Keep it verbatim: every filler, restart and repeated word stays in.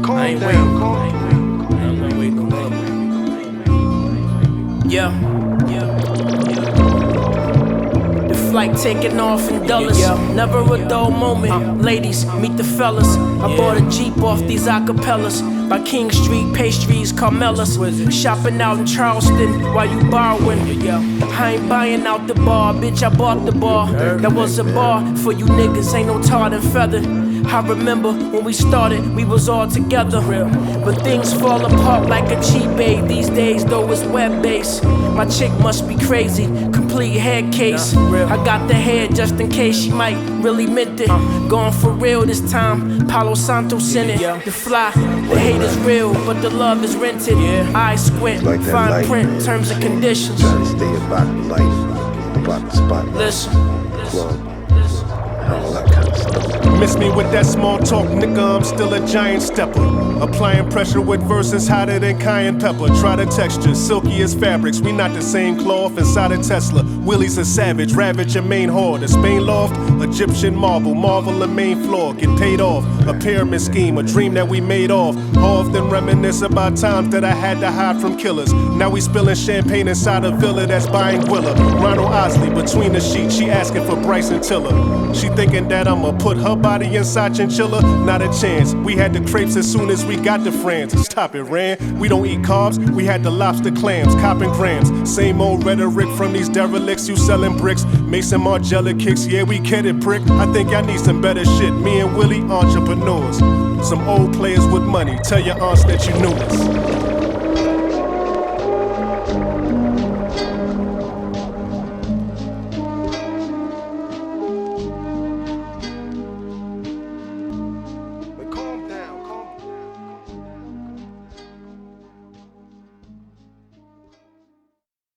Calm I ain't down, waiting. calm I'm not waiting no more. Yeah, yeah, yeah. The flight taking off in Dulles. Yeah, yeah. Never a dull moment. Uh, Ladies, meet the fellas. I yeah. bought a Jeep off these acapellas. By King Street, pastries, Carmelas. Shopping out in Charleston while you borrowing. Yeah, yeah. I ain't buying out the bar, bitch, I bought the bar. That was a bar for you niggas, ain't no tar and feather. I remember when we started, we was all together. But things fall apart like a cheap aid these days, though it's web-based. My chick must be crazy, complete head case. I got the head just in case she might really meant it. Going for real this time, Palo Santos in it. The fly, the hate is real, but the love is rented. Eyes squint, like fine life, print, man. terms and conditions. Trying to stay about life, about the spotlight, Listen, club, and all that kind of stuff. Miss me with that small talk, nigga, I'm still a giant stepper. Applying pressure with verses hotter than cayenne pepper. Try the texture, silky as fabrics. We not the same cloth inside a Tesla. Willie's a savage, ravage your main horde. A Spain loft, Egyptian marble, marvel the main floor. Get paid off, a pyramid scheme, a dream that we made off. Often reminisce about times that I had to hide from killers. Now we spilling champagne inside a villa that's buying Willa. Ronald Osley between the sheets, she asking for Bryson Tiller. She thinking that I'ma put her body inside chinchilla. Not a chance, we had the crepes as soon as we got to France. Stop it, Ran. We don't eat carbs, we had the lobster clams, copping grams. Same old rhetoric from these derelicts, you selling bricks. Mason Margiela kicks, yeah, we get it, prick. I think y'all need some better shit. Me and Willie, entrepreneurs. Some old players with money, tell your aunts that you knew us.